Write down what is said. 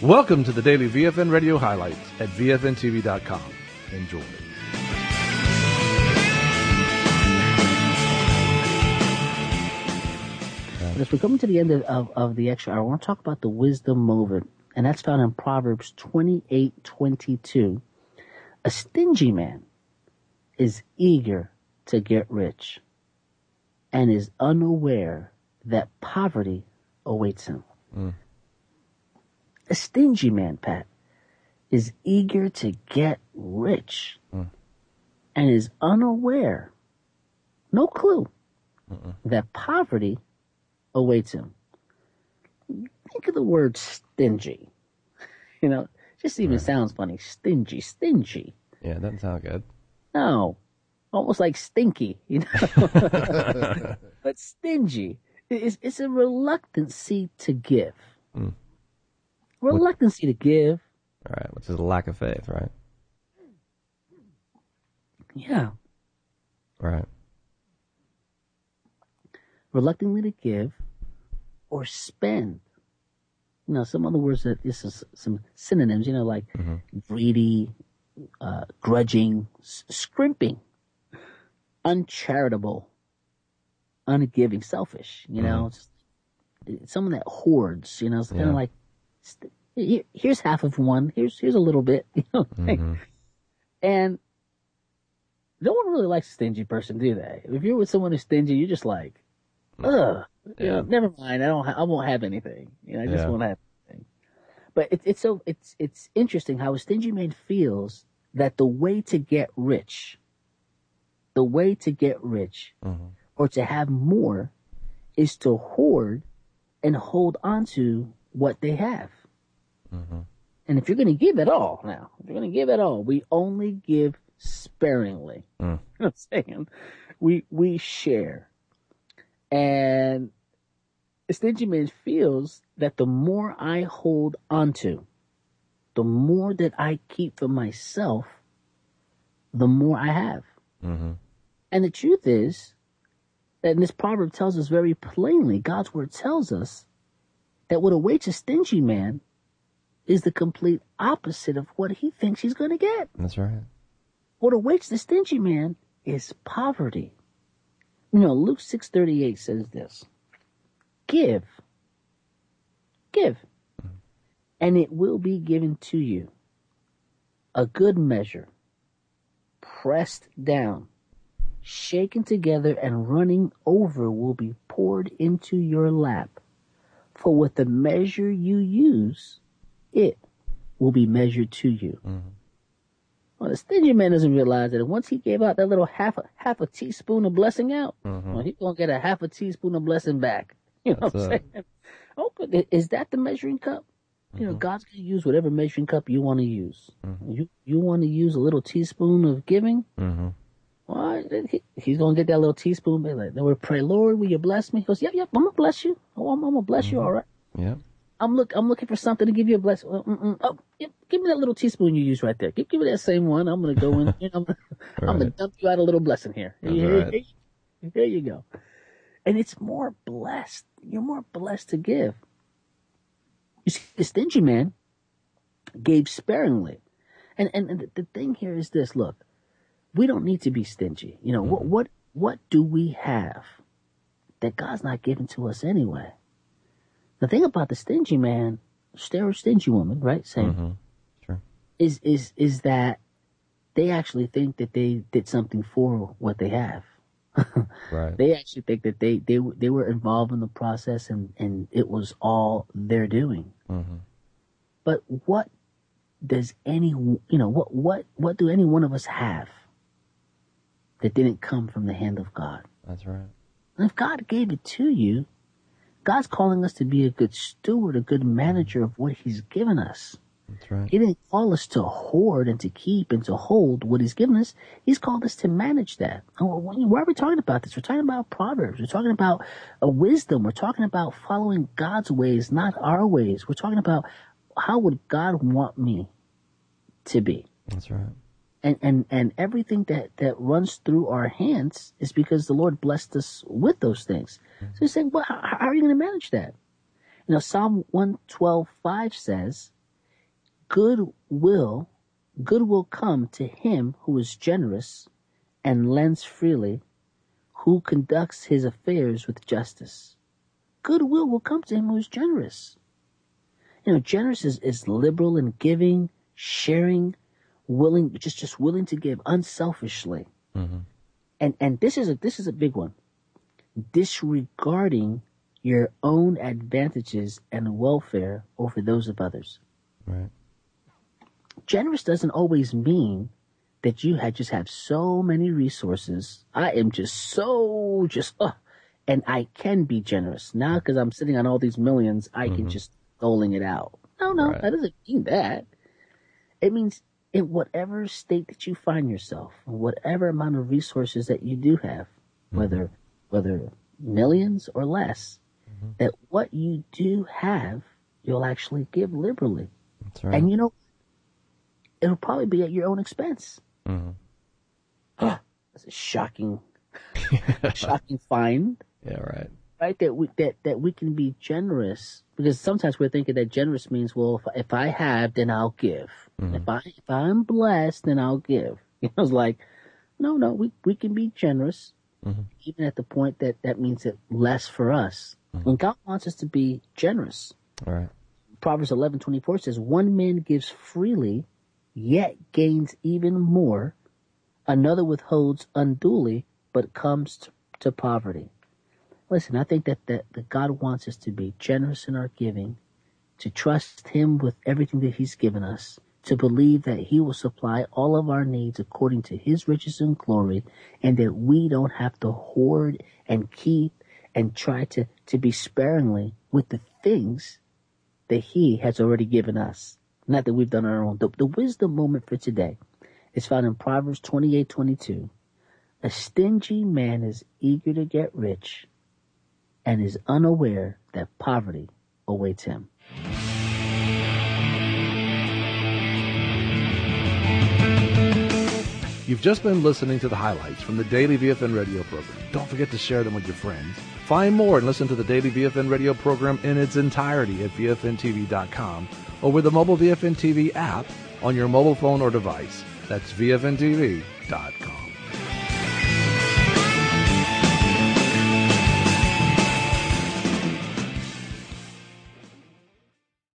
Welcome to the daily VFN radio highlights at VFNTV.com. Enjoy. As we're coming to the end of the extra hour, I want to talk about the wisdom moment, and that's found in Proverbs 28:22. A stingy man is eager to get rich and is unaware that poverty awaits him. A stingy man, Pat, is eager to get rich and is unaware, no clue, that poverty awaits him. Think of the word stingy. Just even sounds funny. Stingy. Yeah, it doesn't sound good. No, almost like stinky, But stingy is a reluctancy to give. Reluctancy to give. All right, which is a lack of faith, right? Yeah. Right. Reluctantly to give or spend. Some other words that this is some synonyms, like greedy, grudging, scrimping, uncharitable, ungiving, selfish, someone that hoards, it's kind of like, here's half of one, here's a little bit, And no one really likes a stingy person, do they? If you're with someone who's stingy, you're just like, ugh, never mind. I won't have anything. I just won't have anything. But it's interesting how a stingy man feels that the way to get rich, or to have more, is to hoard and hold on to what they have. And if you're going to give it all, we only give sparingly. You know what I'm saying? We share. And a stingy man feels that the more I hold onto, the more that I keep for myself, the more I have. And the truth is that this proverb tells us very plainly, God's word tells us that what awaits a stingy man is the complete opposite of what he thinks he's going to get. That's right. What awaits the stingy man is poverty. Luke 6:38 says this: Give, and it will be given to you. A good measure, pressed down, shaken together, and running over will be poured into your lap. For with the measure you use, it will be measured to you. Well, the stingy man doesn't realize that once he gave out that little half a teaspoon of blessing out, he's going to get a half a teaspoon of blessing back. You know what I'm saying? Okay, is that the measuring cup? God's going to use whatever measuring cup you want to use. You want to use a little teaspoon of giving? Well, he's going to get that little teaspoon. Be like, then we pray, Lord, will you bless me? He goes, yep, I'm going to bless you. Oh, I'm going to bless you, all right. Yeah. I'm looking for something to give you a blessing. Oh, give me that little teaspoon you used right there. Give me that same one. I'm going to go in. I'm going to dump you out a little blessing here. There you go. And it's more blessed. You're more blessed to give. You see, the stingy man gave sparingly. And the thing here is this, look, we don't need to be stingy. What do we have that God's not giving to us anyway? The thing about the stingy man, or stingy woman, right? Same. Sure. Is that they actually think that they did something for what they have. Right. They actually think that they were involved in the process and it was all their doing. But what does what do any one of us have that didn't come from the hand of God? That's right. And if God gave it to you, God's calling us to be a good steward, a good manager of what he's given us. That's right. He didn't call us to hoard and to keep and to hold what he's given us. He's called us to manage that. And why are we talking about this? We're talking about Proverbs. We're talking about a wisdom. We're talking about following God's ways, not our ways. We're talking about how would God want me to be? That's right. And everything that runs through our hands is because the Lord blessed us with those things. So he's saying, well, how are you going to manage that? Psalm 112:5 says, good will come to him who is generous and lends freely, who conducts his affairs with justice. Goodwill will come to him who is generous. Generous is liberal in giving, sharing, willing, just willing to give unselfishly. Mm-hmm. And this is a big one. Disregarding your own advantages and welfare over those of others. Right. Generous doesn't always mean that you just have so many resources. I am and I can be generous. Now because I'm sitting on all these millions, I can just doling it out. No, Right. That doesn't mean that. It means in whatever state that you find yourself, whatever amount of resources that you do have, whether millions or less, that what you do have, you'll actually give liberally. That's right. And it'll probably be at your own expense. Mm-hmm. That's a shocking find. Yeah, right. Right, that we can be generous, because sometimes we're thinking that generous means, well, if I have, then I'll give. Mm-hmm. If I'm blessed, then I'll give. It's like, no, we can be generous, even at the point that means that less for us. And God wants us to be generous. All right. Proverbs 11:24 says, "One man gives freely, yet gains even more. Another withholds unduly, but comes to poverty." Listen, I think that God wants us to be generous in our giving, to trust Him with everything that He's given us, to believe that He will supply all of our needs according to His riches and glory, and that we don't have to hoard and keep and try to be sparingly with the things that He has already given us. Not that we've done our own. The wisdom moment for today is found in Proverbs 28:22. A stingy man is eager to get rich and is unaware that poverty awaits him. You've just been listening to the highlights from the Daily VFN radio program. Don't forget to share them with your friends. Find more and listen to the Daily VFN radio program in its entirety at VFNTV.com or with the mobile VFN TV app on your mobile phone or device. That's VFNTV.com.